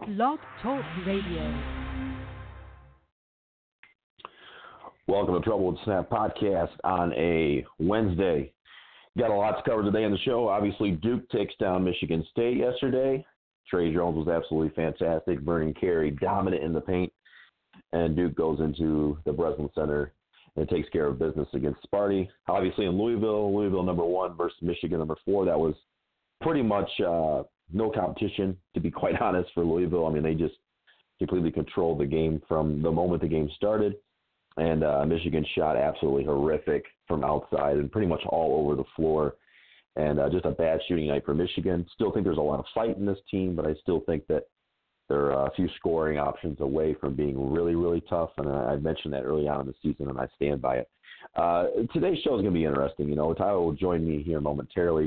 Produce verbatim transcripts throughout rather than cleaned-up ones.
Blog Talk Radio. Welcome to Trouble with Snap podcast on a Wednesday. Got a lot to cover today on the show. Obviously, Duke takes down Michigan State yesterday. Trey Jones was absolutely fantastic. Vernon Carey dominant in the paint. And Duke goes into the Breslin Center and takes care of business against Sparty. Obviously, in Louisville, Louisville number one versus Michigan number four. That was pretty much uh, no competition, to be quite honest, for Louisville. I mean, they just completely controlled the game from the moment the game started. And uh, Michigan shot absolutely horrific from outside and pretty much all over the floor. And uh, just a bad shooting night for Michigan. Still think there's a lot of fight in this team, but I still think that they're a few scoring options away from being really, really tough. And I mentioned that early on in the season, and I stand by it. Uh, today's show is going to be interesting. You know, Tyler will join me here momentarily.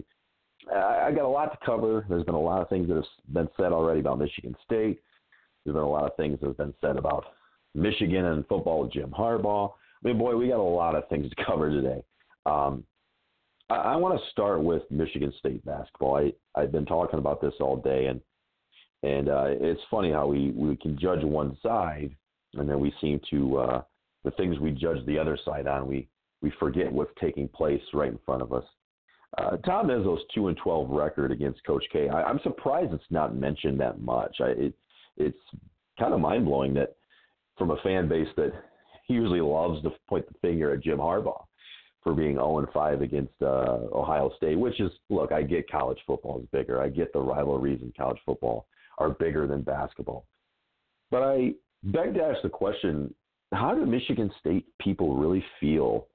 I, I got a lot to cover. There's been a lot of things that have been said already about Michigan State. There's been a lot of things that have been said about Michigan and football with Jim Harbaugh. I mean, boy, we got a lot of things to cover today. Um, I, I want to start with Michigan State basketball. I, I've been talking about this all day, and and uh, it's funny how we, we can judge one side, and then we seem to, uh, the things we judge the other side on, we, we forget what's taking place right in front of us. Uh, Tom Izzo's two and twelve record against Coach K, I, I'm surprised it's not mentioned that much. I, it, it's kind of mind-blowing that from a fan base that usually loves to point the finger at Jim Harbaugh for being oh and five against uh, Ohio State, which is, look, I get college football is bigger. I get the rivalries in college football are bigger than basketball. But I beg to ask the question, how do Michigan State people really feel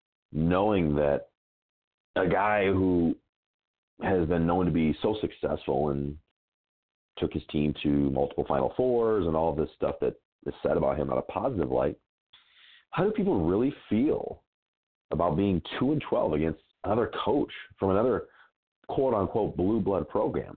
knowing that a guy who has been known to be so successful and took his team to multiple Final Fours and all this stuff that is said about him on a positive light, how do people really feel about being two and twelve against another coach from another quote unquote blue blood program?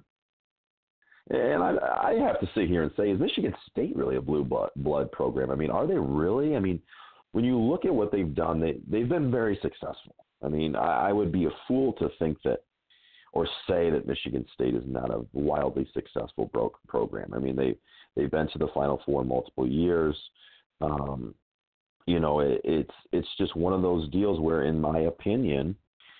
And I, I have to sit here and say, is Michigan State really a blue blood, blood program? I mean, are they really? I mean, when you look at what they've done, they, they've been very successful. I mean, I, I would be a fool to think that or say that Michigan State is not a wildly successful bro- program. I mean, they, they've been to the Final Four multiple years. Um, you know, it, it's it's just one of those deals where, in my opinion,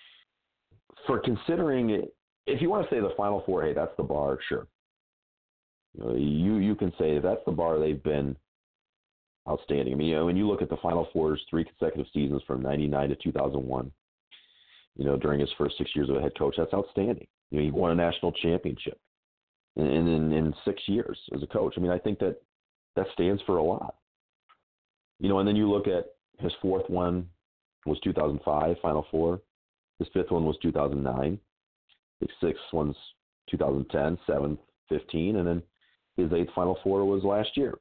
for considering it, if you want to say the Final Four, hey, that's the bar, sure. You know, you, you can say that's the bar. They've been outstanding. I mean, you know, when you look at the Final Four's three consecutive seasons from ninety-nine to two thousand one, you know, during his first six years as a head coach, that's outstanding. You know, he won a national championship in, in, in six years as a coach. I mean, I think that that stands for a lot. You know, and then you look at his fourth one was two thousand five, Final Four. His fifth one was two thousand nine. His sixth one's two thousand ten, seventh, fifteen, and then his eighth Final Four was last year.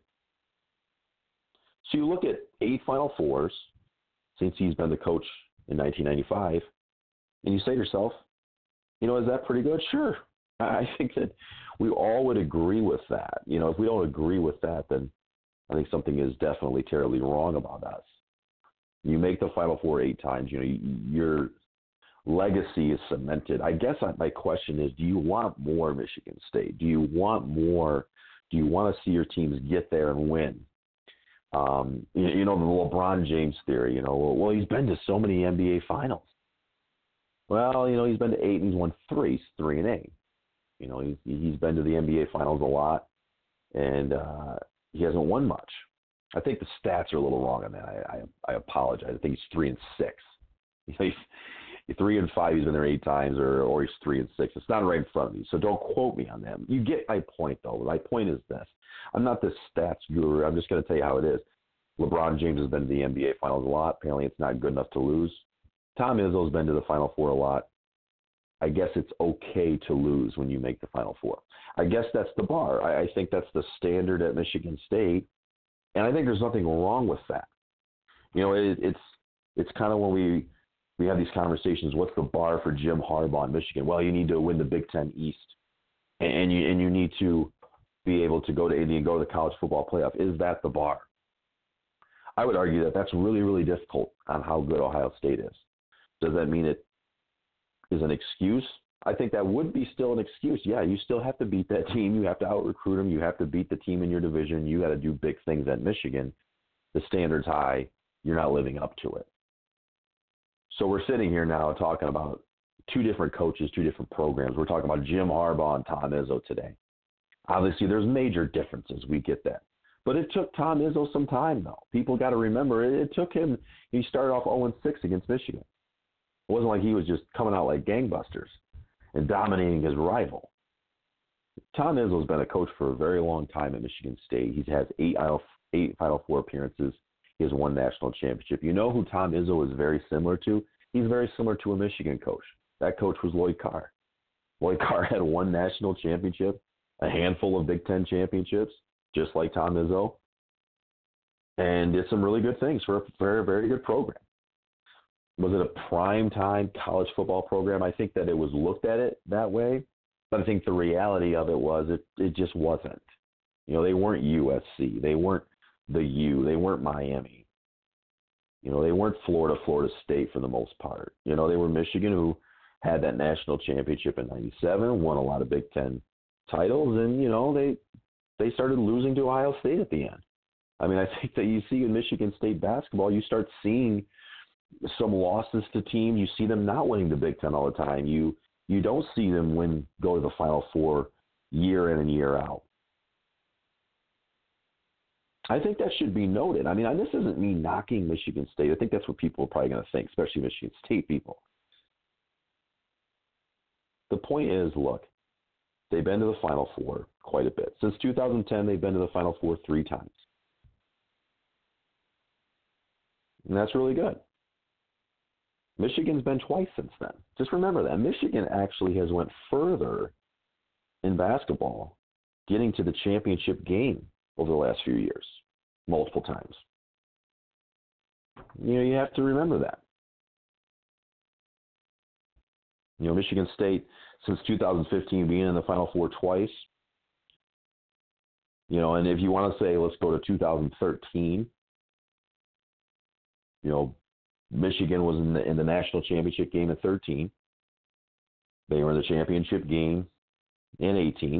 So you look at eight Final Fours since he's been the coach in nineteen ninety-five, and you say to yourself, you know, is that pretty good? Sure. I think that we all would agree with that. You know, if we don't agree with that, then I think something is definitely terribly wrong about us. You make the Final Four eight times, you know, your legacy is cemented. I guess my question is, do you want more Michigan State? Do you want more? Do you want to see your teams get there and win? Um, you, you know, the LeBron James theory, you know, well, he's been to so many N B A finals. Well, you know, he's been to eight and he's won three, he's three and eight. You know, he's, he's been to the N B A finals a lot, and uh, he hasn't won much. I think the stats are a little wrong on that. I, I, I apologize. I think he's three and six. You know, he's three and five. He's been there eight times, or or he's three and six. It's not right in front of me, so don't quote me on them. You get my point, though. My point is this: I'm not this stats guru. I'm just going to tell you how it is. LeBron James has been to the N B A finals a lot. Apparently, it's not good enough to lose. Tom Izzo's been to the Final Four a lot. I guess it's okay to lose when you make the Final Four. I guess that's the bar. I, I think that's the standard at Michigan State, and I think there's nothing wrong with that. You know, it, it's it's kind of when we we have these conversations. What's the bar for Jim Harbaugh in Michigan? Well, you need to win the Big Ten East, and, and you and you need to be able to go to Indy and go to the college football playoff. Is that the bar? I would argue that that's really, really difficult on how good Ohio State is. Does that mean it is an excuse? I think that would be still an excuse. Yeah, you still have to beat that team. You have to out-recruit them. You have to beat the team in your division. You got to do big things at Michigan. The standard's high. You're not living up to it. So we're sitting here now talking about two different coaches, two different programs. We're talking about Jim Harbaugh and Tom Izzo today. Obviously, there's major differences. We get that. But it took Tom Izzo some time, though. People got to remember, it, it took him, he started off oh and six against Michigan. It wasn't like he was just coming out like gangbusters and dominating his rival. Tom Izzo's been a coach for a very long time at Michigan State. He has eight, eight Final Four appearances. He has one national championship. You know who Tom Izzo is very similar to? He's very similar to a Michigan coach. That coach was Lloyd Carr. Lloyd Carr had one national championship, a handful of Big Ten championships, just like Tom Izzo, and did some really good things for a very, very good program. Was it a prime-time college football program? I think that it was looked at it that way, but I think the reality of it was it, it just wasn't. You know, they weren't U S C. They weren't the U. They weren't Miami. You know, they weren't Florida, Florida State for the most part. You know, they were Michigan, who had that national championship in ninety-seven, won a lot of Big Ten titles, and, you know, they they started losing to Ohio State at the end. I mean, I think that you see in Michigan State basketball, you start seeing some losses to teams. You see them not winning the Big Ten all the time. You you don't see them win, go to the Final Four year in and year out. I think that should be noted. I mean, this isn't me knocking Michigan State. I think that's what people are probably going to think, especially Michigan State people. The point is, look, they've been to the Final Four quite a bit. Since two thousand ten, they've been to the Final Four three times. And that's really good. Michigan's been twice since then. Just remember that. Michigan actually has went further in basketball, getting to the championship game over the last few years, multiple times. You know, you have to remember that. You know, Michigan State, since two thousand fifteen, being in the Final Four twice. You know, and if you want to say, let's go to two thousand thirteen, you know, Michigan was in the, in the national championship game in thirteen. They were in the championship game in eighteen.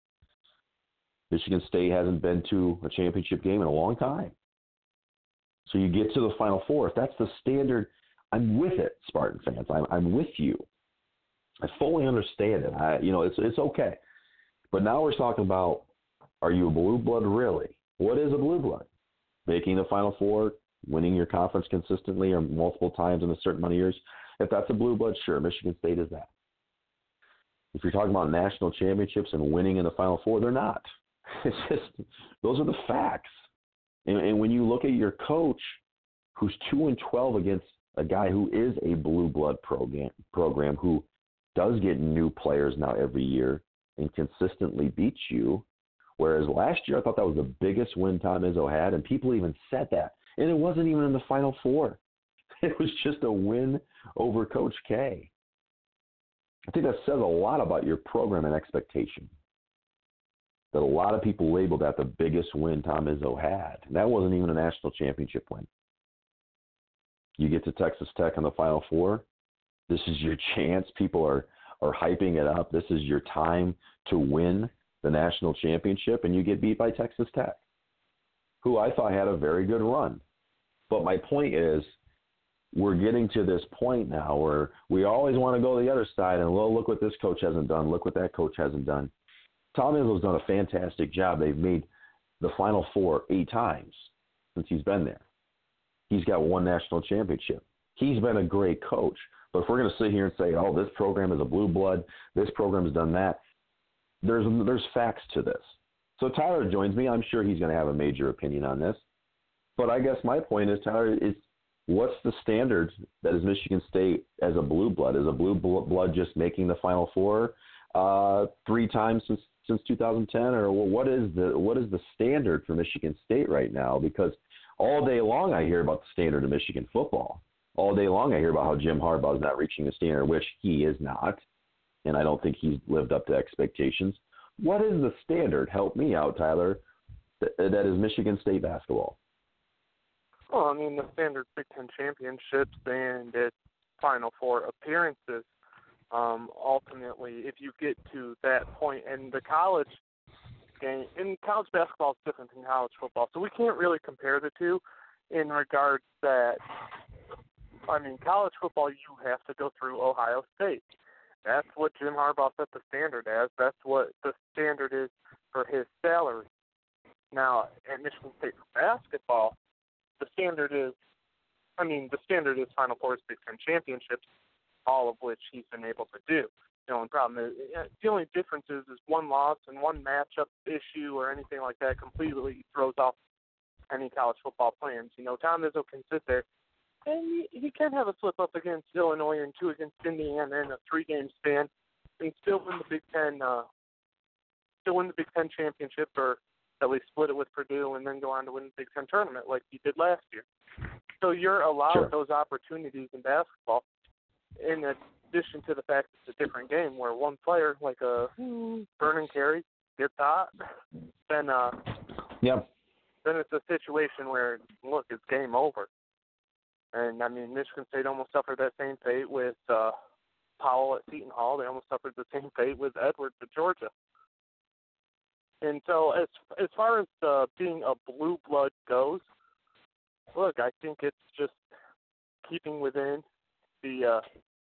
Michigan State hasn't been to a championship game in a long time. So you get to the Final Four. If that's the standard, I'm with it, Spartan fans. I'm, I'm with you. I fully understand it. I, you know, it's it's okay. But now we're talking about, are you a blue blood really? What is a blue blood? Making the Final Four, winning your conference consistently or multiple times in a certain amount of years. If that's a blue blood, sure, Michigan State is that. If you're talking about national championships and winning in the Final Four, they're not. It's just, those are the facts. And, and when you look at your coach, who's two and twelve against a guy who is a blue blood program, program who does get new players now every year and consistently beats you, whereas last year I thought that was the biggest win Tom Izzo had, and people even said that. And it wasn't even in the Final Four. It was just a win over Coach K. I think that says a lot about your program and expectation. That a lot of people labeled that the biggest win Tom Izzo had. And that wasn't even a national championship win. You get to Texas Tech in the Final Four. This is your chance. People are, are hyping it up. This is your time to win the national championship, and you get beat by Texas Tech, who I thought had a very good run. But my point is, we're getting to this point now where we always want to go to the other side and, well, look what this coach hasn't done. Look what that coach hasn't done. Tom Izzo's done a fantastic job. They've made the Final Four eight times since he's been there. He's got one national championship. He's been a great coach. But if we're going to sit here and say, oh, this program is a blue blood, this program has done that, there's there's facts to this. So Tyler joins me. I'm sure he's going to have a major opinion on this. But I guess my point is, Tyler, is what's the standard that is Michigan State as a blue blood? Is a blue blood just making the Final Four uh, three times since since two thousand ten, or what is the what is the standard for Michigan State right now? Because all day long I hear about the standard of Michigan football. All day long I hear about how Jim Harbaugh is not reaching the standard, which he is not, and I don't think he's lived up to expectations. What is the standard? Help me out, Tyler. That, that is Michigan State basketball. Well, I mean, the standard Big Ten championships and its Final Four appearances. Um, ultimately, if you get to that point, and the college game, in college basketball is different than college football, so we can't really compare the two in regards that, I mean, college football, you have to go through Ohio State. That's what Jim Harbaugh set the standard as. That's what the standard is for his salary. Now, at Michigan State for basketball, the standard is, I mean, the standard is Final Four, Big Ten championships, all of which he's been able to do. The only problem is, the only difference is, is one loss and one matchup issue or anything like that completely throws off any college football plans. You know, Tom Izzo can sit there, and he, he can have a slip-up against Illinois and two against Indiana in a three-game span and still win the Big Ten, uh, still win the Big Ten championship, or at least split it with Purdue and then go on to win the Big Ten tournament like he did last year. So you're allowed Sure. those opportunities in basketball, in addition to the fact it's a different game where one player, like a Vernon Carey, gets hot, then uh, Yep. then it's a situation where, look, it's game over. And, I mean, Michigan State almost suffered that same fate with uh, Powell at Seton Hall. They almost suffered the same fate with Edwards at Georgia. And so as as far as uh, being a blue blood goes, look, I think it's just keeping within the uh,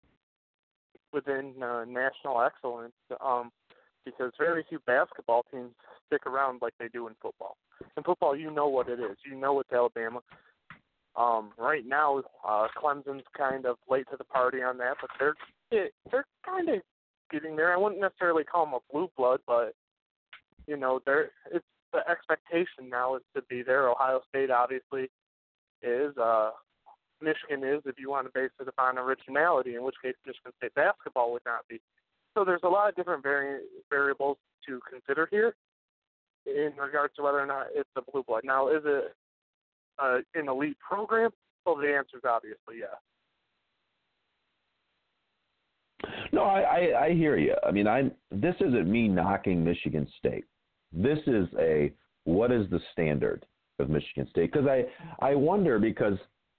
within uh, national excellence, um, because very few basketball teams stick around like they do in football. In football, you know what it is. You know it's Alabama. Um, right now, uh, Clemson's kind of late to the party on that, but they're they're kind of getting there. I wouldn't necessarily call them a blue blood, but you know, they're it's the expectation now is to be there. Ohio State obviously is. Uh, Michigan is, if you want to base it upon originality, in which case Michigan State basketball would not be. So there's a lot of different vari- variables to consider here in regards to whether or not it's a blue blood. Now, is it uh, an elite program? Well, the answer is obviously yes. No, I, I, I hear you. I mean, I this isn't me knocking Michigan State. This is a what is the standard of Michigan State? Because I, I wonder because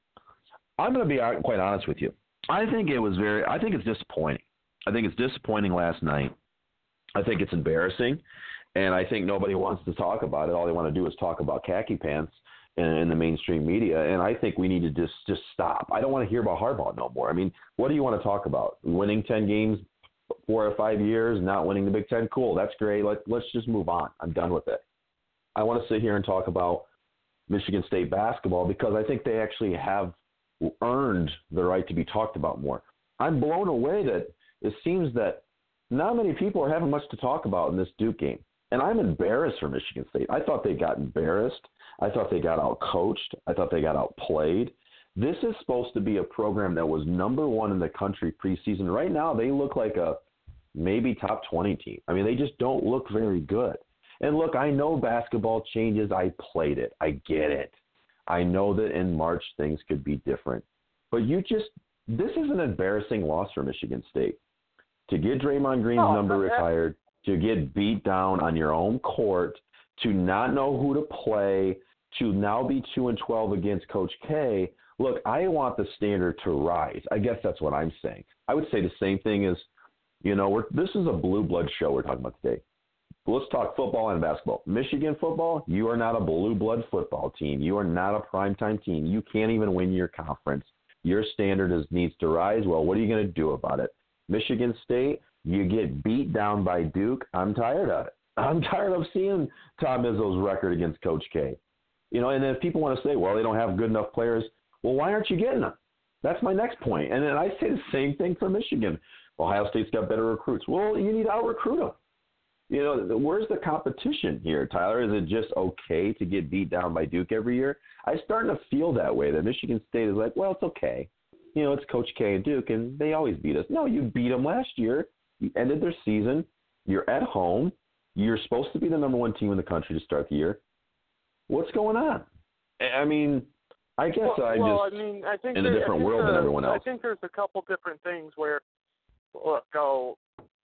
I'm going to be quite honest with you. I think it was very. I think it's disappointing. I think it's disappointing last night. I think it's embarrassing, and I think nobody wants to talk about it. All they want to do is talk about khaki pants in, in the mainstream media, and I think we need to just just stop. I don't want to hear about Harbaugh no more. I mean, what do you want to talk about? Winning ten games, four or five years, not winning the Big Ten? Cool, that's great. Let, let's just move on. I'm done with it. I want to sit here and talk about Michigan State basketball because I think they actually have earned the right to be talked about more. I'm blown away that it seems that not many people are having much to talk about in this Duke game. And I'm embarrassed for Michigan State. I thought they got embarrassed. I thought they got out-coached. I thought they got outplayed. This is supposed to be a program that was number one in the country preseason. Right now, they look like a maybe top twenty team. I mean, they just don't look very good. And look, I know basketball changes. I played it. I get it. I know that in March things could be different. But you just – this is an embarrassing loss for Michigan State. To get Draymond Green's Oh, number okay. retired, to get beat down on your own court, to not know who to play, to now be two and twelve against Coach K. Look, I want the standard to rise. I guess that's what I'm saying. I would say the same thing as, you know, we're, this is a blue blood show we're talking about today. Let's talk football and basketball. Michigan football, you are not a blue blood football team. You are not a primetime team. You can't even win your conference. Your standard is, needs to rise. Well, what are you going to do about it? Michigan State, you get beat down by Duke. I'm tired of it. I'm tired of seeing Tom Izzo's record against Coach K. You know, and if people want to say, well, they don't have good enough players, well, why aren't you getting them? That's my next point. And then I say the same thing for Michigan. Ohio State's got better recruits. Well, you need to out-recruit them. You know, where's the competition here, Tyler? Is it just okay to get beat down by Duke every year? I'm starting to feel that way, that Michigan State is like, well, it's okay. You know, it's Coach K and Duke, and they always beat us. No, you beat them last year. You ended their season. You're at home. You're supposed to be the number one team in the country to start the year. What's going on? I mean, I guess well, I'm well, just I mean, I think in a there, different I think world the, than everyone else. I think there's a couple different things where, look, go,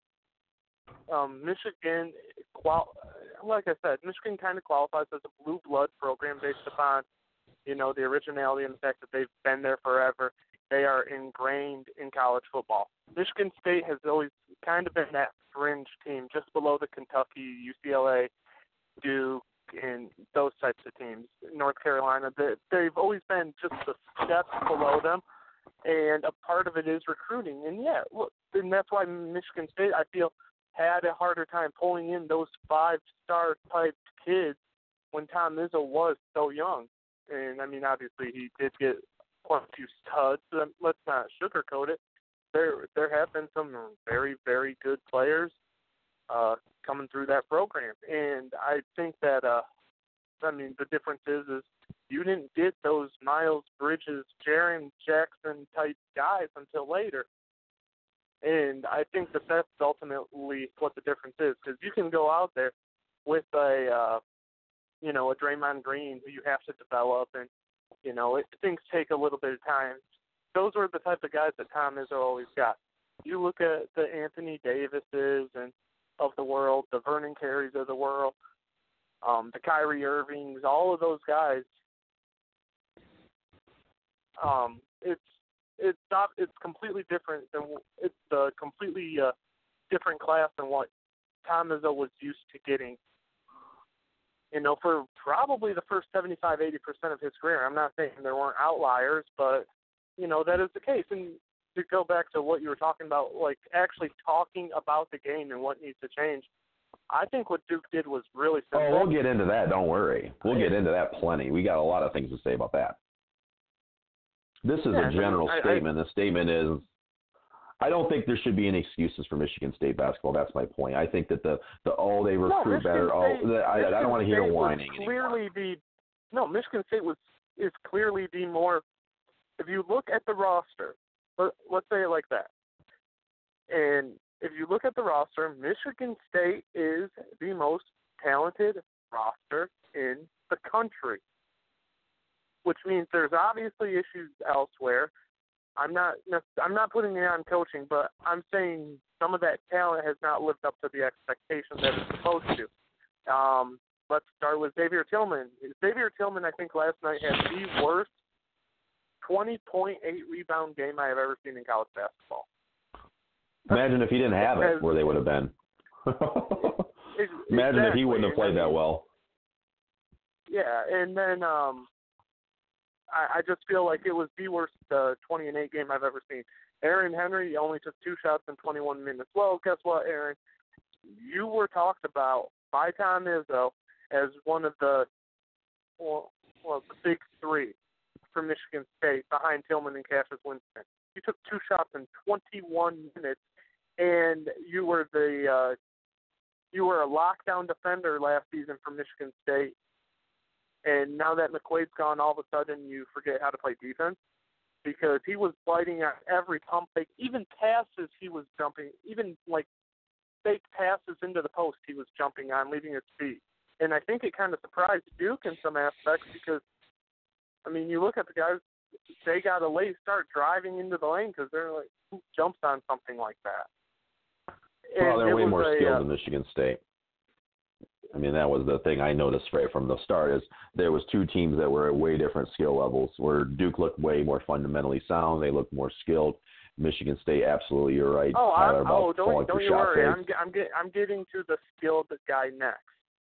um, Michigan, qual- like I said, Michigan kind of qualifies as a blue blood program based upon, you know, the originality and the fact that they've been there forever. they are ingrained in college football. Michigan State has always kind of been that fringe team just below the Kentucky, U C L A, Duke, and those types of teams. North Carolina, they, they've always been just a step below them, and a part of it is recruiting. And, yeah, look, and that's why Michigan State, I feel, had a harder time pulling in those five-star type kids when Tom Izzo was so young. And, I mean, obviously he did get quite a few studs. So let's not sugarcoat it. There there have been some very, very good players uh, coming through that program. And I think that, uh, I mean, the difference is, is you didn't get those Miles Bridges, Jaren Jackson type guys until later. And I think that that's ultimately what the difference is, because you can go out there with a, uh, you know, a Draymond Green who you have to develop, and, you know, it, things take a little bit of time. Those are the type of guys that Tom Izzo always got. You look at the Anthony Davises and of the world, the Vernon Carey's of the world, um, the Kyrie Irvings, all of those guys. Um, it's it's not it's completely different than it's a completely uh, different class than what Tom Izzo was used to getting. You know, for probably the first seventy-five, eighty percent of his career. I'm not saying there weren't outliers, but, you know, that is the case. And to go back to what you were talking about, like actually talking about the game and what needs to change, I think what Duke did was really simple. Oh, we'll get into that. Don't worry. We'll get into that plenty. We got a lot of things to say about that. This is yeah, a general I, statement. I, the statement is, I don't think there should be any excuses for Michigan State basketball. That's my point. I think that the, the oh, they recruit no, better. Oh, State, the, I, I don't want to hear State whining clearly anymore. The, no, Michigan State was is clearly the more, if you look at the roster, let, let's say it like that, and if you look at the roster, Michigan State is the most talented roster in the country, which means there's obviously issues elsewhere. I'm not I'm not putting it on coaching, but I'm saying some of that talent has not lived up to the expectations that it's supposed to. Um, let's start with Xavier Tillman. Xavier Tillman, I think last night had the worst twenty point eight rebound game I have ever seen in college basketball. Imagine if he didn't have it, where they would have been. Imagine exactly. if he wouldn't have played that well. Yeah, and then um, I, I just feel like it was the worst uh, twenty and eight game I've ever seen. Aaron Henry only took two shots in twenty-one minutes. Well, guess what, Aaron? You were talked about by Tom Izzo as one of the well, well, the big three for Michigan State behind Tillman and Cassius Winston. You took two shots in twenty-one minutes, and you were the uh, you were a lockdown defender last season for Michigan State. And now that McQuaid's gone, all of a sudden you forget how to play defense, because he was biting on every pump fake, even passes he was jumping, even like fake passes into the post he was jumping on, leaving his feet. And I think it kind of surprised Duke in some aspects, because, I mean, you look at the guys, they got to late start driving into the lane because they're like, who jumps on something like that? And well, they're way more a, skilled uh, than Michigan State. I mean, that was the thing I noticed right from the start, is there was two teams that were at way different skill levels, where Duke looked way more fundamentally sound. They looked more skilled. Michigan State, absolutely, you're right. Oh, Tyler, I'm, about oh don't, don't you worry. Fakes. I'm, I'm, get, I'm getting to the skilled guy next.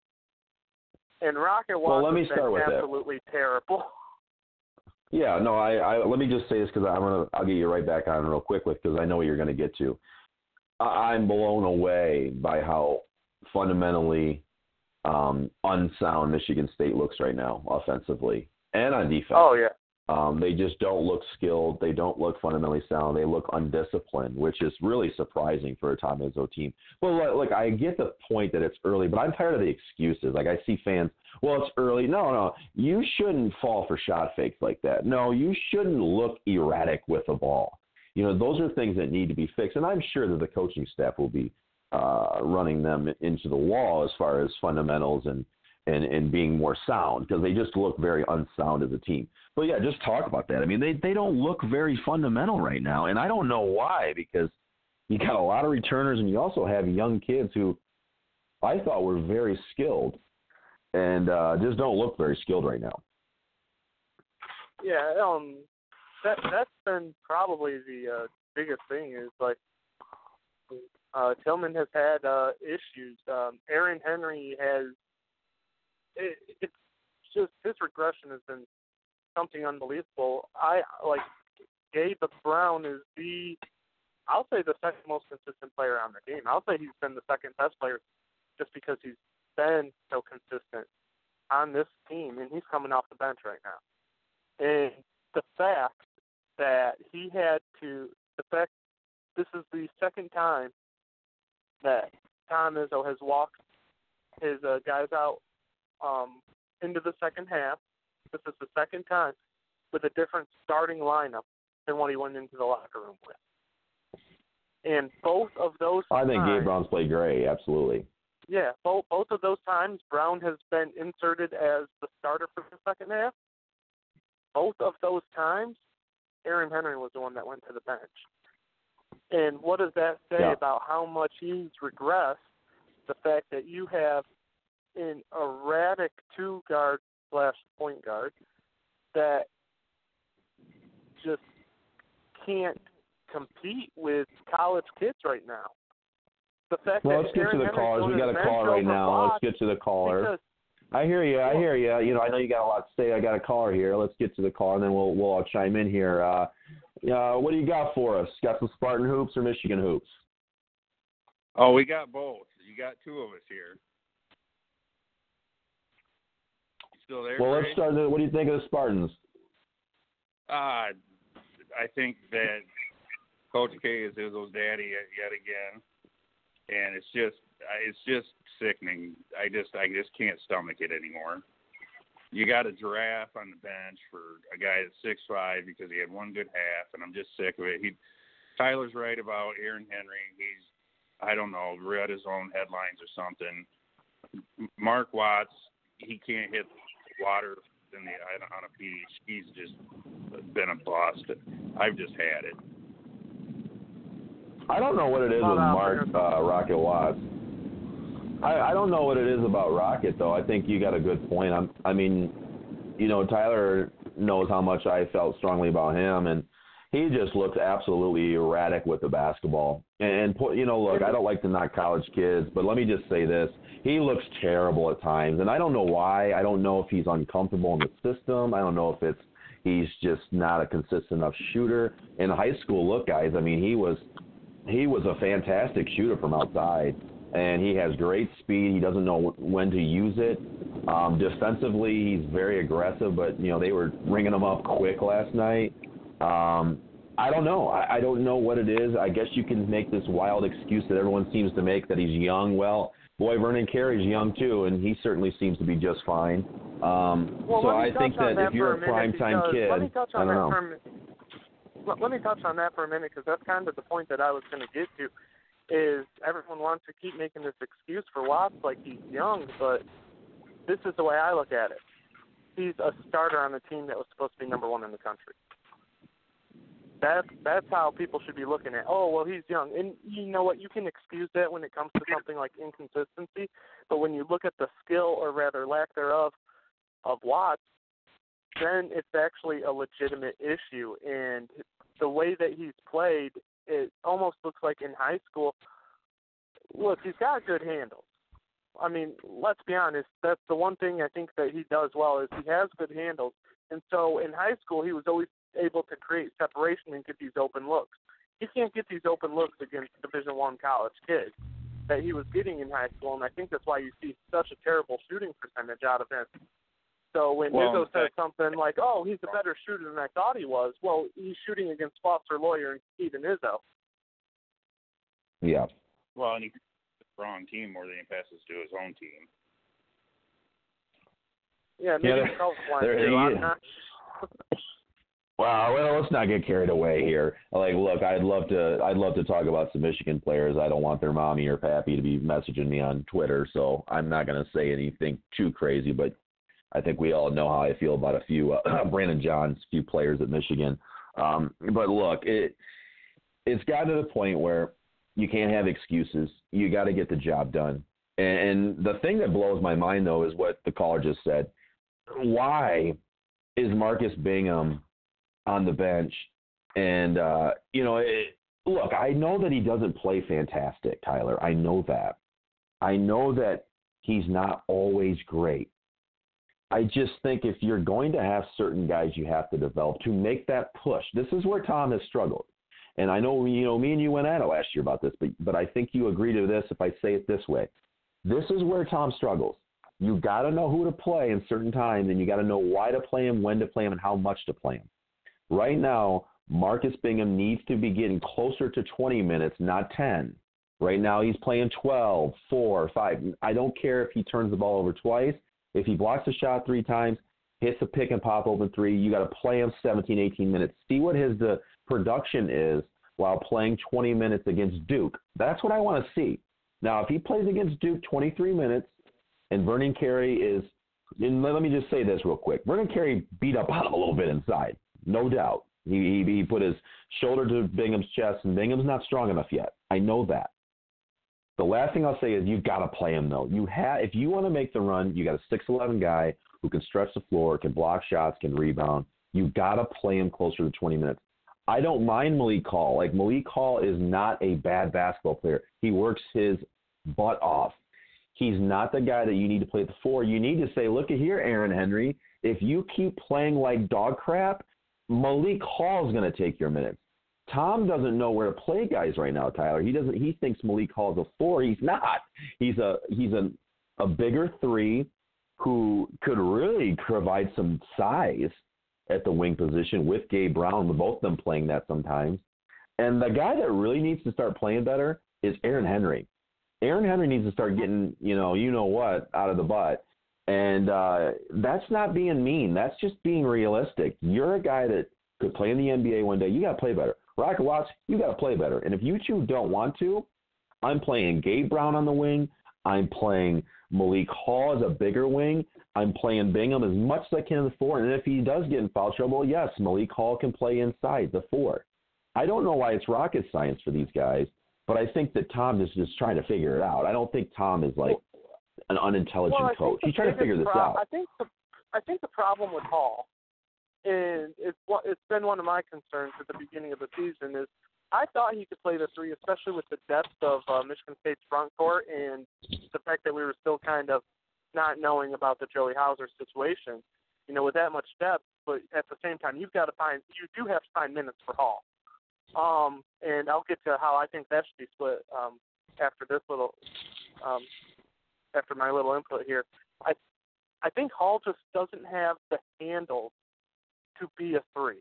And Rocket Watts well, let me has start been with absolutely that. terrible. Yeah, no, I, I let me just say this, because I'm gonna I'll get you right back on real quick with, because I know what you're gonna get to. I, I'm blown away by how fundamentally um, unsound Michigan State looks right now, offensively and on defense. Oh yeah. Um, they just don't look skilled. They don't look fundamentally sound. They look undisciplined, which is really surprising for a Tom Izzo team. Well, look, I get the point that it's early, but I'm tired of the excuses. Like, I see fans, well, it's early. No, no, you shouldn't fall for shot fakes like that. No, you shouldn't look erratic with the ball. You know, those are things that need to be fixed, and I'm sure that the coaching staff will be uh, running them into the wall as far as fundamentals and And, and being more sound, because they just look very unsound as a team. But, yeah, just talk about that. I mean, they, they don't look very fundamental right now, and I don't know why, because you got a lot of returners, and you also have young kids who I thought were very skilled and uh, just don't look very skilled right now. Yeah, um, that that's been probably the uh, biggest thing is like uh, Tillman has had uh, issues. Um, Aaron Henry has it, it's just his regression has been something unbelievable. I like Gabe Brown is the I'll say the second most consistent player on the game. I'll say he's been the second best player just because he's been so consistent on this team, and he's coming off the bench right now. And the fact that he had to, the fact this is the second time that Tom Izzo has walked his uh, guys out um, into the second half. This is the second time with a different starting lineup than what he went into the locker room with. And both of those I think times, Gabe Brown's played great, absolutely. Yeah, both both of those times, Brown has been inserted as the starter for the second half. Both of those times, Aaron Henry was the one that went to the bench. And what does that say yeah. about how much he's regressed? The fact that you have an erratic two-guard slash point guard that just can't compete with college kids right now. The fact well, that let's get Aaron to the Henry's callers. We got a caller right now. Let's get to the caller. I hear you. I hear you. You know, I know you got a lot to say. I got a caller here. Let's get to the caller, and then we'll we'll all chime in here. Uh, uh, what do you got for us? Got some Spartan hoops or Michigan hoops? Oh, we got both. You got two of us here. You still there? Well, Ray? let's start. What do you think of the Spartans? Uh, I think that Coach K is Izzo's daddy yet, yet again, and it's just it's just sickening. I just I just can't stomach it anymore. You got a giraffe on the bench for a guy that's six five because he had one good half, and I'm just sick of it. He Tyler's right about Aaron Henry. He's I don't know read his own headlines or something. Mark Watts, he can't hit water in the on a beach. He's just been a bust. I've just had it. I don't know what it is with Mark uh, Rocket Watts. I, I don't know what it is about Rocket, though. I think you got a good point. I'm, I mean, you know, Tyler knows how much I felt strongly about him, and he just looks absolutely erratic with the basketball. And, and put, you know, look, I don't like to knock college kids, but let me just say this. He looks terrible at times, and I don't know why. I don't know if he's uncomfortable in the system. I don't know if it's he's just not a consistent enough shooter. In high school, look, guys, I mean, he was – He was a fantastic shooter from outside, and he has great speed. He doesn't know when to use it. Um, defensively, he's very aggressive, but, you know, they were ringing him up quick last night. Um, I don't know. I, I don't know what it is. I guess you can make this wild excuse that everyone seems to make that he's young. Well, boy, Vernon Carey's young, too, and he certainly seems to be just fine. Um, well, so I think that, that if you're a, a primetime kid, let me touch on I don't that know. For a minute. Let me touch on that for a minute because that's kind of the point that I was going to get to is everyone wants to keep making this excuse for Watts like he's young, but this is the way I look at it. He's a starter on a team that was supposed to be number one in the country. That's, that's how people should be looking at, oh, well, he's young. And you know what? You can excuse that when it comes to something like inconsistency, but when you look at the skill or rather lack thereof of Watts, then it's actually a legitimate issue. And the way that he's played, it almost looks like in high school, look, he's got good handles. I mean, let's be honest, that's the one thing I think that he does well is he has good handles. And so in high school, he was always able to create separation and get these open looks. He can't get these open looks against Division One college kids that he was getting in high school, and I think that's why you see such a terrible shooting percentage out of him. So when well, Izzo says something like, oh, he's a better shooter than I thought he was, well, he's shooting against Foster Lawyer and Steven Izzo. Yeah. Well, and he passes the wrong team more than he passes to his own team. Yeah, maybe yeah, he's self-blind there, too. I'm not... Wow, well, let's not get carried away here. Like, look, I'd love to, I'd love to talk about some Michigan players. I don't want their mommy or pappy to be messaging me on Twitter, so I'm not going to say anything too crazy. But I think we all know how I feel about a few uh, Brandon Johns, few players at Michigan. Um, but look, it it's gotten to the point where you can't have excuses. You got to get the job done. And, and the thing that blows my mind, though, is what the caller just said. Why is Marcus Bingham on the bench. And, uh, you know, it, look, I know that he doesn't play fantastic, Tyler. I know that. I know that he's not always great. I just think if you're going to have certain guys you have to develop to make that push, this is where Tom has struggled. And I know, you know, me and you went at it last year about this, but, but I think you agree to this if I say it this way. This is where Tom struggles. You got to know who to play in certain times, and you got to know why to play him, when to play him, and how much to play him. Right now, Marcus Bingham needs to be getting closer to twenty minutes, not ten. Right now, he's playing twelve, four, five. I don't care if he turns the ball over twice. If he blocks a shot three times, hits a pick and pop open three, you got to play him seventeen, eighteen minutes. See what his the production is while playing twenty minutes against Duke. That's what I want to see. Now, if he plays against Duke twenty-three minutes and Vernon Carey is, and let me just say this real quick. Vernon Carey beat up on him a little bit inside, no doubt. He, he, he put his shoulder to Bingham's chest, and Bingham's not strong enough yet. I know that. The last thing I'll say is you've got to play him, though. You have, if you want to make the run, you got a six eleven guy who can stretch the floor, can block shots, can rebound. You've got to play him closer to twenty minutes. I don't mind Malik Hall. Like, Malik Hall is not a bad basketball player. He works his butt off. He's not the guy that you need to play at the four. You need to say, look at here, Aaron Henry. If you keep playing like dog crap, Malik Hall is going to take your minutes. Tom doesn't know where to play guys right now, Tyler. He doesn't. He thinks Malik Hall is a four. He's not. He's a he's a a bigger three who could really provide some size at the wing position with Gabe Brown, with both of them playing that sometimes. And the guy that really needs to start playing better is Aaron Henry. Aaron Henry needs to start getting, you know, you know what, out of the butt. And uh, that's not being mean. That's just being realistic. You're a guy that could play in the N B A one day. You got to play better. Rocket Watts, you got to play better. And if you two don't want to, I'm playing Gabe Brown on the wing. I'm playing Malik Hall as a bigger wing. I'm playing Bingham as much as I can in the four. And if he does get in foul trouble, yes, Malik Hall can play inside the four. I don't know why it's rocket science for these guys, but I think that Tom is just trying to figure it out. I don't think Tom is like an unintelligent well, coach. He's trying to figure this pro- out. I think the, I think the problem with Hall, and it's it's been one of my concerns at the beginning of the season, is I thought he could play the three, especially with the depth of uh, Michigan State's front court and the fact that we were still kind of not knowing about the Joey Hauser situation. You know, with that much depth, but at the same time, you've got to find you do have to find minutes for Hall. Um, and I'll get to how I think that should be split um, after this little, um, after my little input here. I I think Hall just doesn't have the handle to be a three,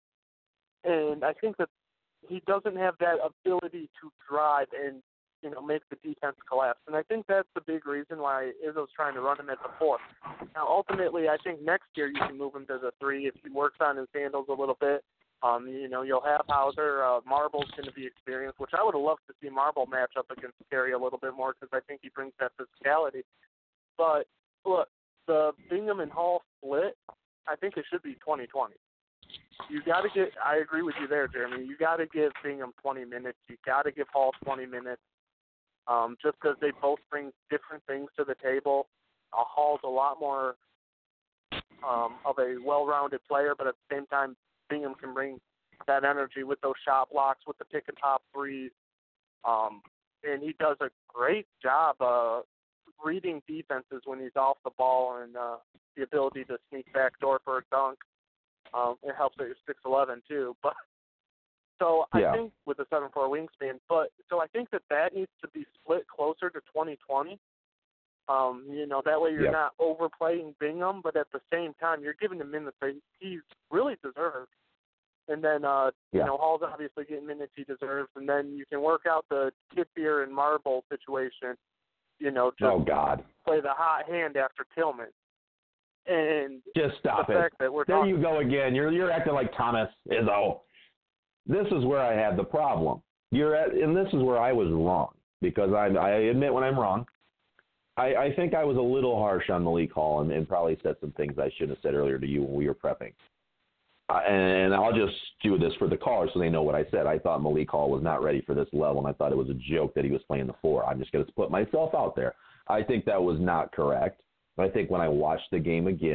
and I think that he doesn't have that ability to drive and, you know, make the defense collapse. And I think that's the big reason why Izzo's trying to run him at the four. Now, ultimately, I think next year you can move him to the three if he works on his handles a little bit. Um, you know, you'll have Hauser. Uh, Marble's going to be experienced, which I would have loved to see Marble match up against Terry a little bit more because I think he brings that physicality. But, look, the Bingham and Hall split, I think it should be twenty twenty. You got to get. I agree with you there, Jeremy. You got to give Bingham twenty minutes. You got to give Hall twenty minutes. Um, just because they both bring different things to the table. Uh, Hall's a lot more um, of a well-rounded player, but at the same time, Bingham can bring that energy with those shot blocks, with the pick and pop threes, um, and he does a great job uh, reading defenses when he's off the ball and uh, the ability to sneak back door for a dunk. Um, it helps that you're six eleven too, but so I yeah. think with the seven four wingspan, but so I think that that needs to be split closer to twenty twenty. Um, you know, that way you're yep. not overplaying Bingham, but at the same time you're giving him minutes that he's really deserved. And then uh, yeah. you know, Hall's obviously getting minutes he deserves, and then you can work out the Kithier and Marble situation. You know, just oh God, play the hot hand after Tillman. And just stop the it. Fact that we're there talking- you go again. You're you're acting like Thomas Izzo. This is where I had the problem. You're at, and this is where I was wrong because I I admit when I'm wrong. I, I think I was a little harsh on Malik Hall and, and probably said some things I shouldn't have said earlier to you when we were prepping. Uh, and I'll just do this for the callers so they know what I said. I thought Malik Hall was not ready for this level, and I thought it was a joke that he was playing the four. I'm just going to put myself out there. I think that was not correct. I think when I watched the game again,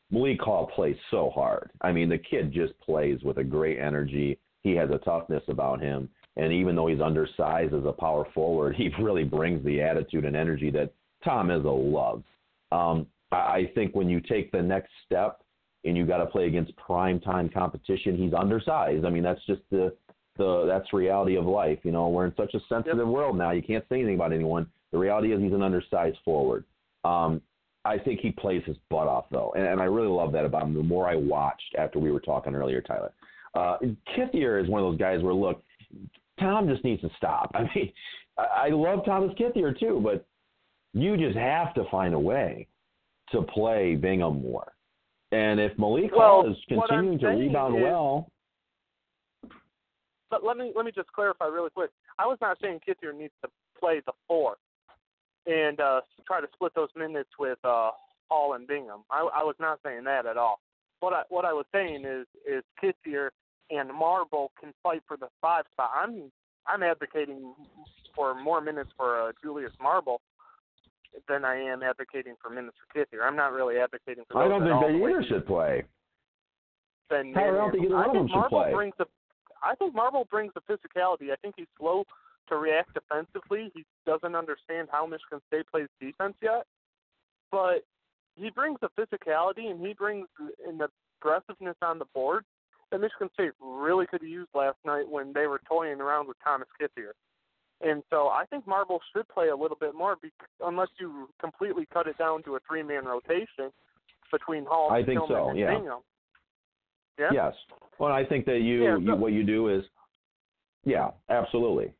Malik Hall plays so hard. I mean, the kid just plays with a great energy. He has a toughness about him. And even though he's undersized as a power forward, he really brings the attitude and energy that Tom Izzo loves. Um, I think when you take the next step and you got to play against primetime competition, he's undersized. I mean, that's just the, the that's reality of life. You know, we're in such a sensitive yep. world now. You can't say anything about anyone. The reality is he's an undersized forward. Um, I think he plays his butt off, though, and, and I really love that about him the more I watched after we were talking earlier, Tyler. Uh, Kithier is one of those guys where, look, Tom just needs to stop. I mean, I, I love Thomas Kithier, too, but you just have to find a way to play Bingham more. And if Malik well, Hall is continuing to rebound is, well. But let me let me just clarify really quick. I was not saying Kithier needs to play the four and uh, try to split those minutes with uh, Hall and Bingham. I, I was not saying that at all. What I what I was saying is is Kithier and Marble can fight for the five spot. I'm I'm advocating for more minutes for uh, Julius Marble than I am advocating for minutes for Kithier. I'm not really advocating for. Those I don't think they either should play. Then I don't think either one of them should play. Brings the, I think Marble brings the physicality. I think he's slow to react defensively. He doesn't understand how Michigan State plays defense yet, but he brings the physicality and he brings an aggressiveness on the board that Michigan State really could have used last night when they were toying around with Thomas Kithier. And so I think Marble should play a little bit more because, unless you completely cut it down to a three-man rotation between Hall, I think Tillman, so, and yeah. Bingham. Yeah? Yes. Well, I think that you, yeah, so, you what you do is, yeah, absolutely.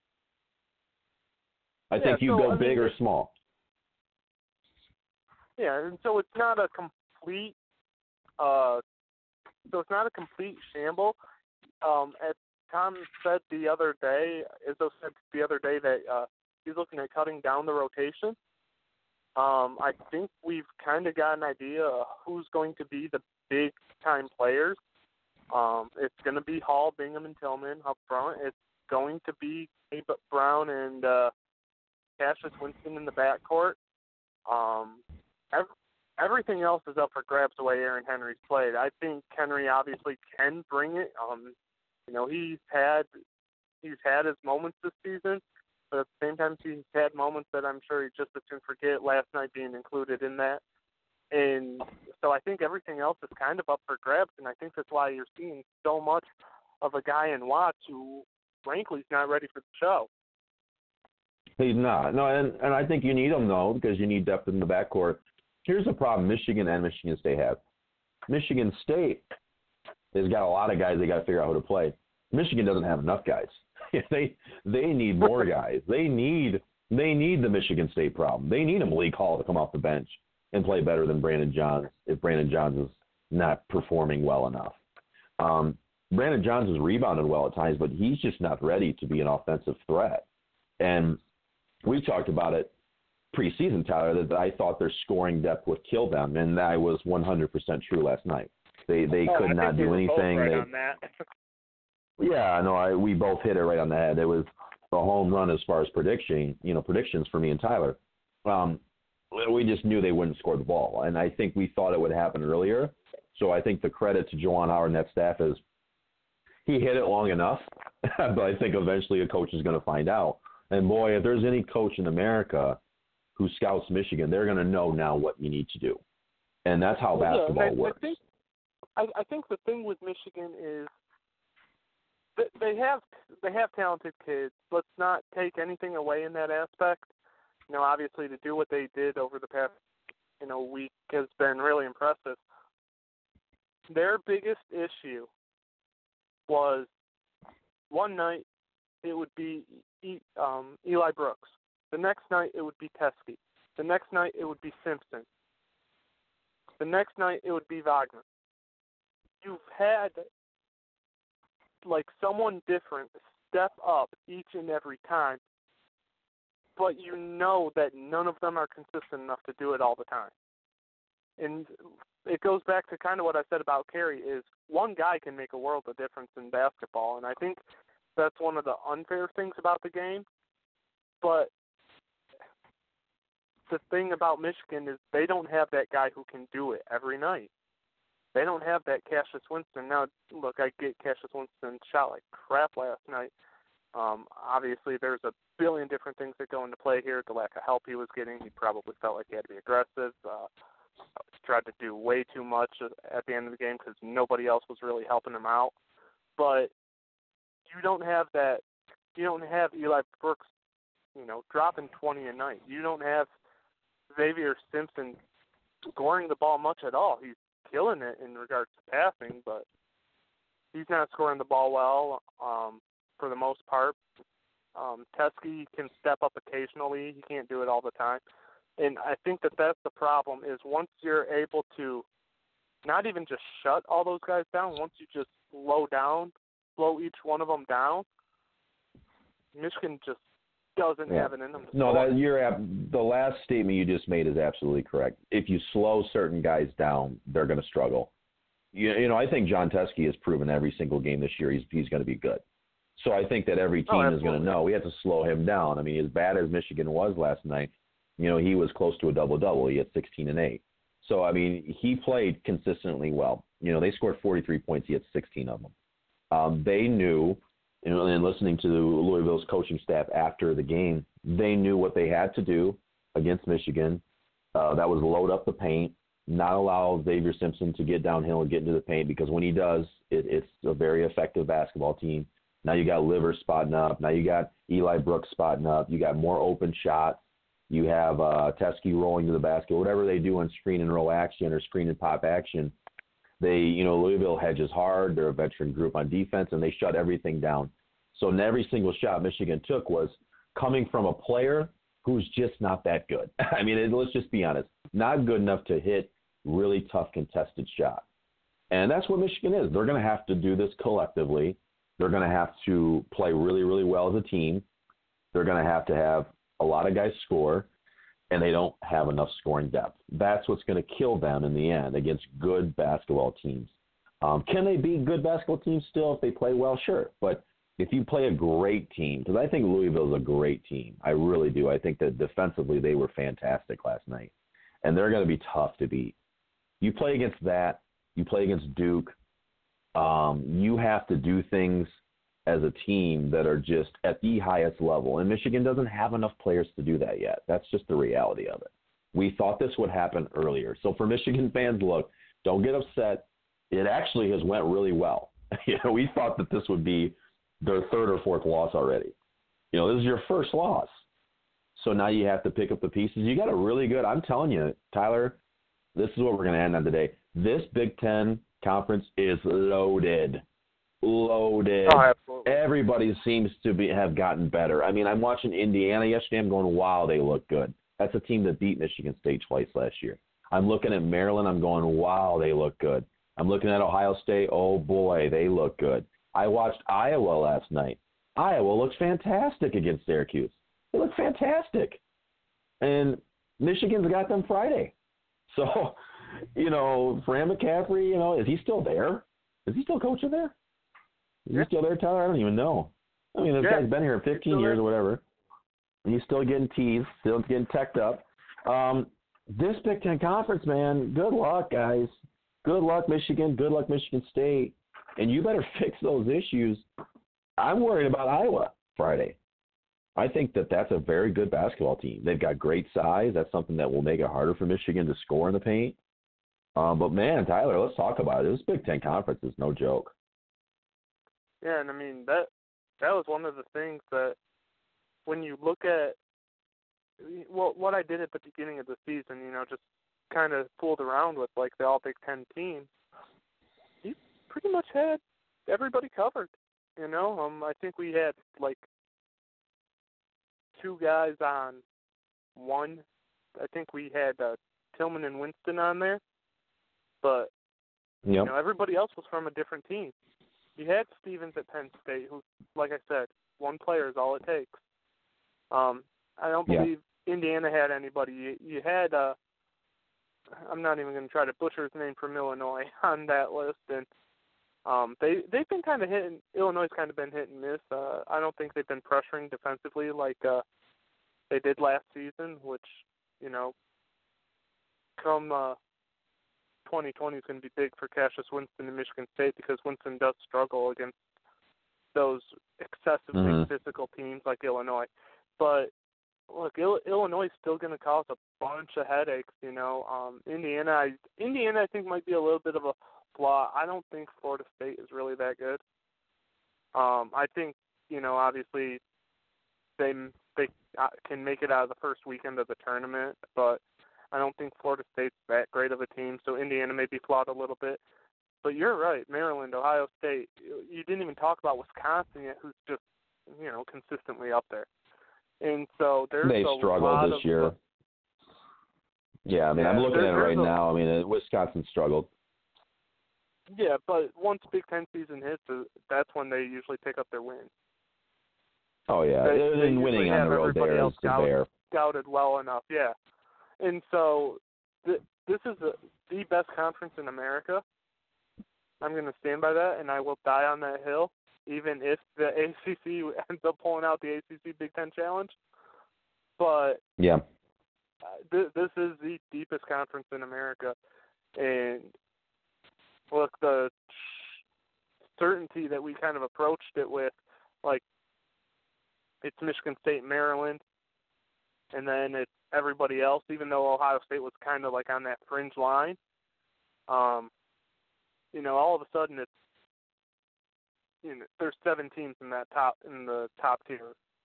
I yeah, think you so, go I mean, big or small. Yeah, and so it's not a complete, uh, so it's not a complete shamble. Um, as Tom said the other day, Izzo said the other day that uh, he's looking at cutting down the rotation. Um, I think we've kind of got an idea of who's going to be the big-time players. Um, it's going to be Hall, Bingham, and Tillman up front. It's going to be Gabe Brown and uh, Cassius Winston in the backcourt. Um, every, everything else is up for grabs the way Aaron Henry's played. I think Henry obviously can bring it. Um, you know, he's had he's had his moments this season, but at the same time he's had moments that I'm sure he just as soon forget, last night being included in that. And so I think everything else is kind of up for grabs, and I think that's why you're seeing so much of a guy in Watts who, frankly, is not ready for the show. He's not. No, and, and I think you need him, though, because you need depth in the backcourt. Here's the problem Michigan and Michigan State have. Michigan State has got a lot of guys they got to figure out how to play. Michigan doesn't have enough guys. they they need more guys. They need they need the Michigan State problem. They need a Malik Hall to come off the bench and play better than Brandon Johns if Brandon Johns is not performing well enough. Um, Brandon Johns has rebounded well at times, but he's just not ready to be an offensive threat. And we talked about it preseason, Tyler, that I thought their scoring depth would kill them, and that was one hundred percent true last night. They they oh, could I not think do we were anything. Both right they, on that. yeah, no, I, we both hit it right on the head. It was a home run as far as prediction, you know, predictions for me and Tyler. Um, we just knew they wouldn't score the ball, and I think we thought it would happen earlier. So I think the credit to Juwan Howard and that staff is he hit it long enough, but I think eventually a coach is going to find out. And, boy, if there's any coach in America who scouts Michigan, they're going to know now what you need to do. And that's how well, basketball yeah, I, works. I think, I, I think the thing with Michigan is that they have they have talented kids. Let's not take anything away in that aspect. You know, obviously to do what they did over the past, you know, week has been really impressive. Their biggest issue was one night it would be um, Eli Brooks. The next night it would be Teskey. The next night it would be Simpson. The next night it would be Wagner. You've had like someone different step up each and every time, but you know that none of them are consistent enough to do it all the time. And it goes back to kind of what I said about Carey is one guy can make a world of difference in basketball, and I think that's one of the unfair things about the game. But the thing about Michigan is they don't have that guy who can do it every night. They don't have that Cassius Winston. Now, look, I get Cassius Winston shot like crap last night. Um, obviously, there's a billion different things that go into play here. The lack of help he was getting, he probably felt like he had to be aggressive. Uh, tried to do way too much at the end of the game because nobody else was really helping him out. But you don't have that. You don't have Eli Brooks, you know, dropping twenty a night. You don't have Xavier Simpson scoring the ball much at all. He's killing it in regards to passing, but he's not scoring the ball well um, for the most part. Um, Teske can step up occasionally. He can't do it all the time. And I think that that's the problem is once you're able to not even just shut all those guys down, once you just slow down, slow each one of them down, Michigan just doesn't yeah. have it in them. No, that you're the last statement you just made is absolutely correct. If you slow certain guys down, they're going to struggle. You, you know, I think John Teske has proven every single game this year he's he's going to be good. So I think that every team oh, is going to know we have to slow him down. I mean, as bad as Michigan was last night, you know, he was close to a double-double. He had sixteen and eight. So, I mean, he played consistently well. You know, they scored forty-three points. He had sixteen of them. Um, they knew, you know, and listening to Louisville's coaching staff after the game, they knew what they had to do against Michigan. Uh, that was load up the paint, not allow Xavier Simpson to get downhill and get into the paint because when he does, it, it's a very effective basketball team. Now you got Livers spotting up. Now you got Eli Brooks spotting up. You got more open shots. You have uh, Teske rolling to the basket. Whatever they do in screen and roll action or screen and pop action, they, you know, Louisville hedges hard. They're a veteran group on defense, and they shut everything down. So in every single shot Michigan took was coming from a player who's just not that good. I mean, it, let's just be honest, not good enough to hit really tough contested shots. And that's what Michigan is. They're going to have to do this collectively. They're going to have to play really, really well as a team. They're going to have to have a lot of guys score, and they don't have enough scoring depth. That's what's going to kill them in the end against good basketball teams. Um, can they beat good basketball teams still if they play well? Sure. But if you play a great team, because I think Louisville is a great team. I really do. I think that defensively they were fantastic last night, and they're going to be tough to beat. You play against that. You play against Duke. Um, you have to do things as a team that are just at the highest level. And Michigan doesn't have enough players to do that yet. That's just the reality of it. We thought this would happen earlier. So for Michigan fans, look, don't get upset. It actually has went really well. You know, we thought that this would be their third or fourth loss already. You know, this is your first loss. So now you have to pick up the pieces. You got a really good, I'm telling you, Tyler, this is what we're going to end on today. This Big Ten conference is loaded. Loaded. Oh, absolutely. Everybody seems to be have gotten better. I mean, I'm watching Indiana yesterday. I'm going, wow, they look good. That's a team that beat Michigan State twice last year. I'm looking at Maryland. I'm going, wow, they look good. I'm looking at Ohio State. Oh, boy, they look good. I watched Iowa last night. Iowa looks fantastic against Syracuse. They look fantastic. And Michigan's got them Friday. So, you know, Fran McCaffrey, you know, is he still there? Is he still coaching there? Is yeah. he still there, Tyler? I don't even know. I mean, this yeah. guy's been here fifteen years or whatever. And he's still getting teased, still getting teched up. Um, this Big Ten Conference, man, good luck, guys. Good luck, Michigan. Good luck, Michigan State. And you better fix those issues. I'm worried about Iowa Friday. I think that that's a very good basketball team. They've got great size. That's something that will make it harder for Michigan to score in the paint. Um, but, man, Tyler, let's talk about it. This Big Ten Conference is no joke. Yeah, and I mean, that that was one of the things that when you look at well, what I did at the beginning of the season, you know, just kind of fooled around with, like, the All Big Ten teams, you pretty much had everybody covered, you know. Um, I think we had, like, two guys on one. I think we had uh, Tillman and Winston on there, but, yep. you know, everybody else was from a different team. You had Stevens at Penn State, who, like I said, one player is all it takes. Um, I don't believe yeah. Indiana had anybody. You, you had, uh, I'm not even going to try to butcher his name, from Illinois on that list, and um, they they've been kind of hitting. Illinois' kind of been hit and miss. Uh, I don't think they've been pressuring defensively like uh, they did last season, which you know, come uh, twenty twenty is going to be big for Cassius Winston in Michigan State because Winston does struggle against those excessively mm-hmm. physical teams like Illinois. But look, Il- Illinois is still going to cause a bunch of headaches. You know, um, Indiana, I, Indiana, I think might be a little bit of a flaw. I don't think Florida State is really that good. Um, I think, you know, obviously they they can make it out of the first weekend of the tournament, but I don't think Florida State's that great of a team. So Indiana may be flawed a little bit. But you're right, Maryland, Ohio State. You didn't even talk about Wisconsin yet, who's just, you know, consistently up there. And so there's they a struggled lot this of, year. Yeah, I mean, yeah, I'm looking at it right a, now. I mean, uh, Wisconsin struggled. Yeah, but once Big Ten season hits, uh, that's when they usually pick up their wins. Oh yeah, they, and they winning on the road there is the bear. Scouted well enough, yeah. And so th- this is a, the best conference in America. I'm going to stand by that, and I will die on that hill, even if the A C C ends up pulling out the A C C Big Ten Challenge. But yeah, uh, th- this is the deepest conference in America, and look, the certainty that we kind of approached it with, like, it's Michigan State, Maryland, and then it's everybody else, even though Ohio State was kind of like on that fringe line. Um, you know, all of a sudden it's, you know, there's seven teams in that top in the top tier.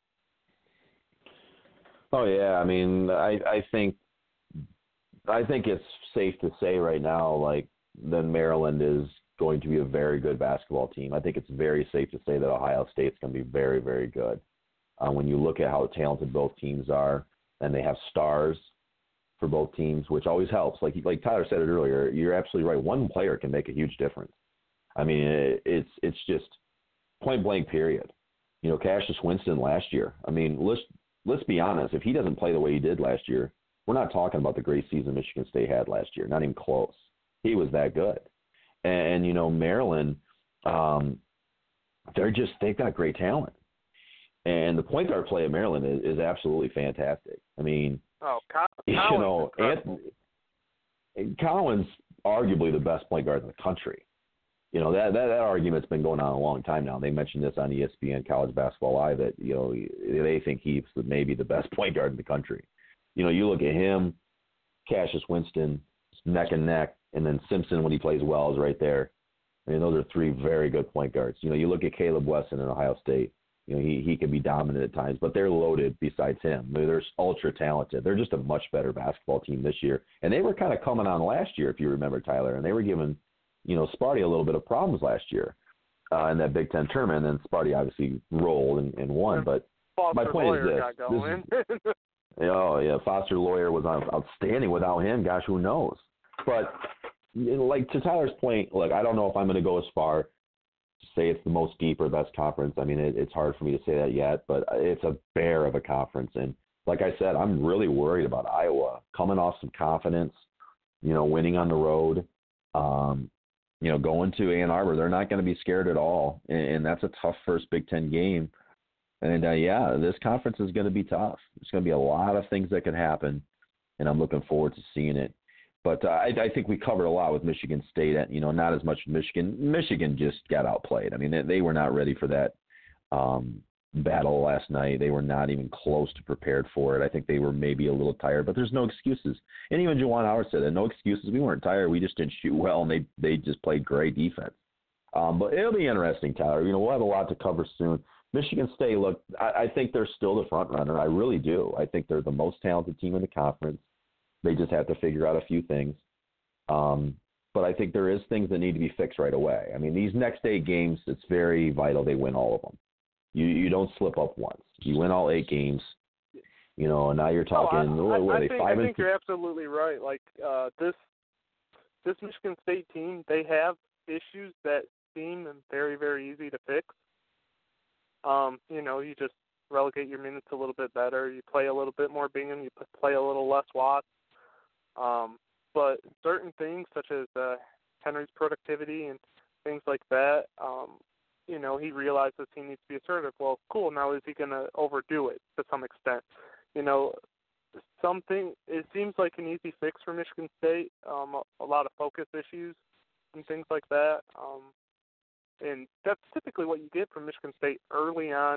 Oh yeah, I mean, I I think I think it's safe to say right now, like, that Maryland is going to be a very good basketball team. I think it's very safe to say that Ohio State's going to be very, very good. Uh, when you look at how talented both teams are, and they have stars for both teams, which always helps. Like like Tyler said it earlier, you're absolutely right. One player can make a huge difference. I mean, it, it's it's just point blank period. You know, Cassius Winston last year. I mean, let's let's be honest. If he doesn't play the way he did last year, we're not talking about the great season Michigan State had last year. Not even close. He was that good. And, and you know, Maryland, um, they're just they've got great talent. And the point guard play at Maryland is, is absolutely fantastic. I mean, oh, Col- you know, Anthony, Collins arguably the best point guard in the country. You know, that, that that argument's been going on a long time now. They mentioned this on E S P N College Basketball Live that, you know, they think he's maybe the best point guard in the country. You know, you look at him, Cassius Winston, neck and neck, and then Simpson, when he plays well, is right there. I mean, those are three very good point guards. You know, you look at Caleb Wesson in Ohio State. You know, he, he can be dominant at times, but they're loaded besides him. I mean, they're ultra talented. They're just a much better basketball team this year. And they were kind of coming on last year, if you remember, Tyler, and they were giving, you know, Sparty a little bit of problems last year uh, in that Big Ten tournament. And then Sparty obviously rolled and, and won. But Foster my point Lawyer is got going. this. Is, oh, yeah, Foster Lawyer was outstanding. Without him, gosh, who knows? But, you know, like, to Tyler's point, look, I don't know if I'm going to go as far say it's the most deep or best conference. I mean, it, it's hard for me to say that yet, but it's a bear of a conference. And like I said, I'm really worried about Iowa coming off some confidence, you know, winning on the road, um, you know, going to Ann Arbor. They're not going to be scared at all. And, and that's a tough first Big Ten game. And, uh, yeah, this conference is going to be tough. There's going to be a lot of things that could happen, and I'm looking forward to seeing it. But uh, I, I think we covered a lot with Michigan State. You know, not as much with Michigan. Michigan just got outplayed. I mean, they, they were not ready for that um, battle last night. They were not even close to prepared for it. I think they were maybe a little tired, but there's no excuses. And even Juwan Howard said that, no excuses. We weren't tired. We just didn't shoot well, and they, they just played great defense. Um, but it'll be interesting, Tyler. You know, we'll have a lot to cover soon. Michigan State, look, I, I think they're still the front runner. I really do. I think they're the most talented team in the conference. They just have to figure out a few things. Um, but I think there is things that need to be fixed right away. I mean, these next eight games, it's very vital they win all of them. You you don't slip up once. You win all eight games, you know, and now you're talking, oh, I, what I, are they, I think, five I and think you're absolutely right. Like, uh, this, this Michigan State team, they have issues that seem very, very easy to fix. Um, you know, you just relegate your minutes a little bit better. You play a little bit more Bingham. You play a little less Watts. Um, but certain things such as uh, Henry's productivity and things like that, um, you know, he realizes he needs to be assertive. Well, cool. Now is he going to overdo it to some extent? You know, something. It seems like an easy fix for Michigan State. Um, a, a lot of focus issues and things like that. Um, and that's typically what you get from Michigan State early on